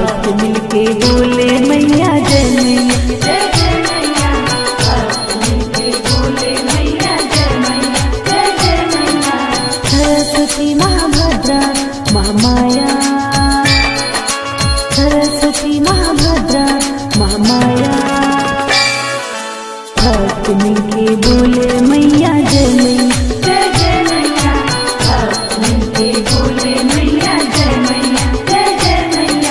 भक्त मिलके बोले मैया जय मैया जय जय मैया। भक्त मिलके बोले मैया जय मैया जय जय मैया। सरस्वती महाभद्रा महामाया, सरस्वती महाभद्रा महामाया। भक्त मिलके बोले मैया जय मैया जय जय मैया। भक्त मिलके बोले मैया जय मैया जय जय मैया।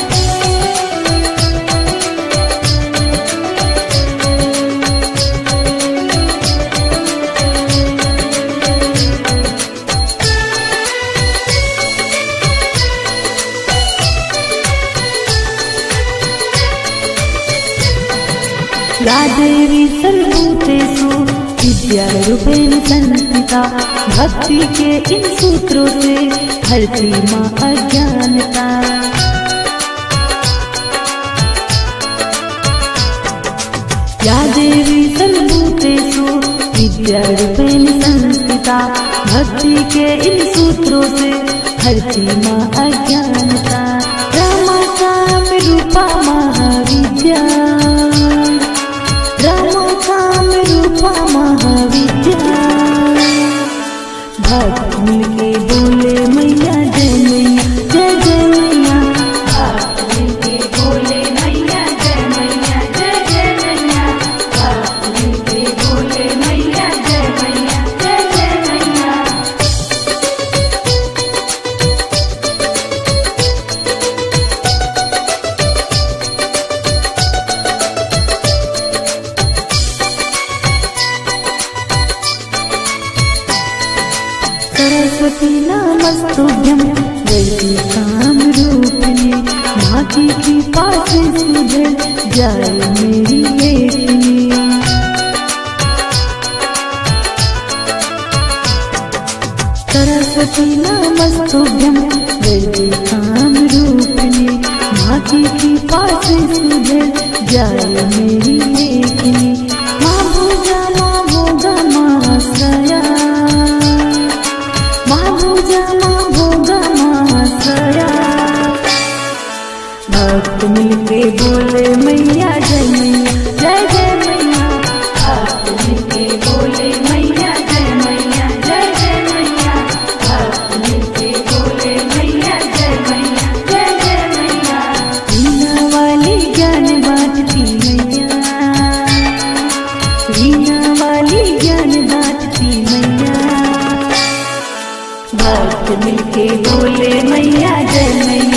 या देवी सर्वभूतेषु विद्यारूपेण संस्थिता। भक्ति के इन सूत्रों से हरती माँ अज्ञानता। या देवी सर्वभूतेषु विद्यारूपेण संस्थिता। भक्ति के इन सूत्रों से हरती माँ अज्ञानता। रामा काम रूपा महाविद्या, रामा काम रूपा महाविद्या। भक्त मिलके बोले मैया जय मैया जय जय मैया। भक्त मिलके बोले मैया जय मैया जय जय मैया। भक्त मिलके बोले मैया जय मैया जय जय मैया। सरस्वती नमस्तुभ्यं वैदिक काम रूपिणी। माँ की कृपा से सुधर जाए मेरी लेखनी। सरस्वती नमस्तुभ्यं वैदिक काम रूपिणी। माँ की कृपा से सुधर जाए मेरी लेखनी। माँ भोगा माँ भोगा महाश्रया, माँ भोगा महाश्रया। भक्त मिलके बोले मैया जय मैया जय जय मैया। भक्त मिलके बोले मैया जय मैया जय जय मैया। भक्त मिलके बोले मैया जय मैया जय जय मैया। वीणा वाली ज्ञान बांटती मैया, वीणा वाली ज्ञान बांटती मैया। भक्त मिलके बोले मैया जय मैया।